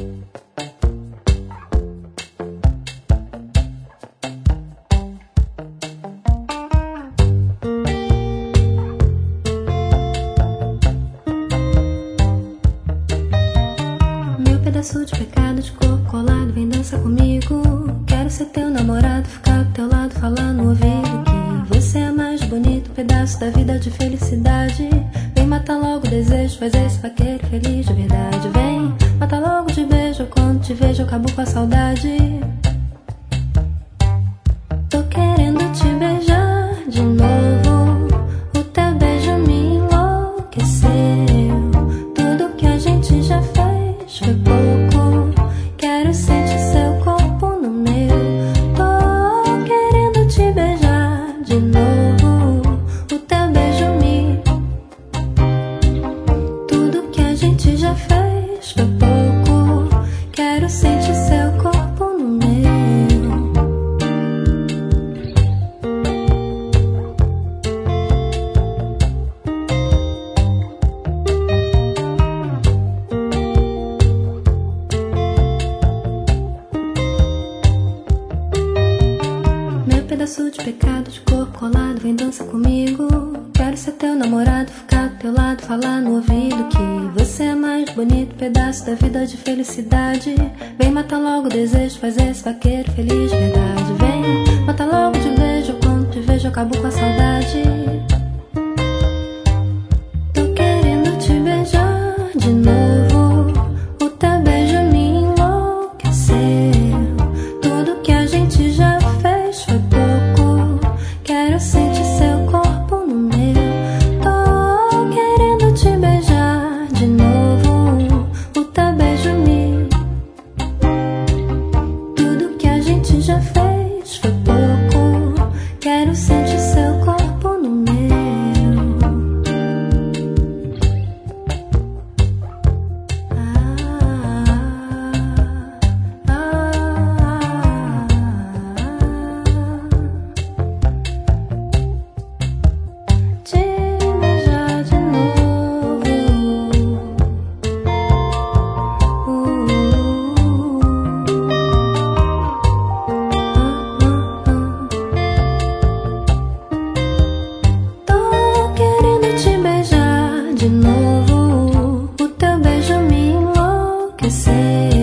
Pedaço de pecado de corpo colado, vem dança comigo. Quero ser teu namorado, ficar do teu lado, falar no ouvido que você é mais bonito, pedaço da vida de felicidade. Vem matar logo o desejo, faz esse vaqueiro feliz de verdade. Vem matar logo de beijo, quando te vejo eu acabo com a saudade. Tô querendo te beijar de novo, o teu beijo me enlouqueceu. Tudo que a gente já fez foi pouco, quero sentir seu corpo no meu. Tô querendo te beijar de novo, o teu beijo me... Tudo que a gente já fez foi pouco, quero sentir seu corpo no meu. Pedaço de pecado de corpo colado, vem dança comigo. Quero ser teu namorado, ficar do teu lado, falar no ouvido que você é mais bonito, pedaço da vida de felicidade. Vem matar logo o desejo, faz esse vaqueiro feliz de verdade. Vem matar logo de beijo, quando te vejo eu acabo com a saudade. Tô querendo te beijar de novo, o teu beijo me enlouqueceu. Tudo que a gente já fez foi pouco, quero sentir seu corpo no meu. Tô querendo te beijar de novo, o teu beijo me... Tudo que a gente já fez foi pouco, quero sentir seu corpo no meu. Te beijar de novo. Tô querendo te beijar de novo, o teu beijo me enlouqueceu.